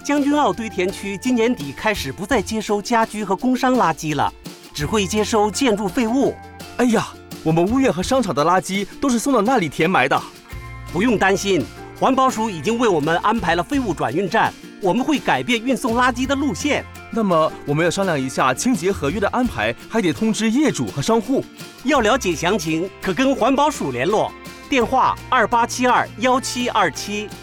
将军澳堆填区今年底开始不再接收家居和工商垃圾了，只会接收建筑废物。 哎呀，我们屋苑和商场的垃圾都是送到那里填埋的。 不用担心，环保署已经为我们安排了废物转运站，我们会改变运送垃圾的路线。 那么我们要商量一下清洁合约的安排，还得通知业主和商户。 要了解详情，可跟环保署联络，电话28721727。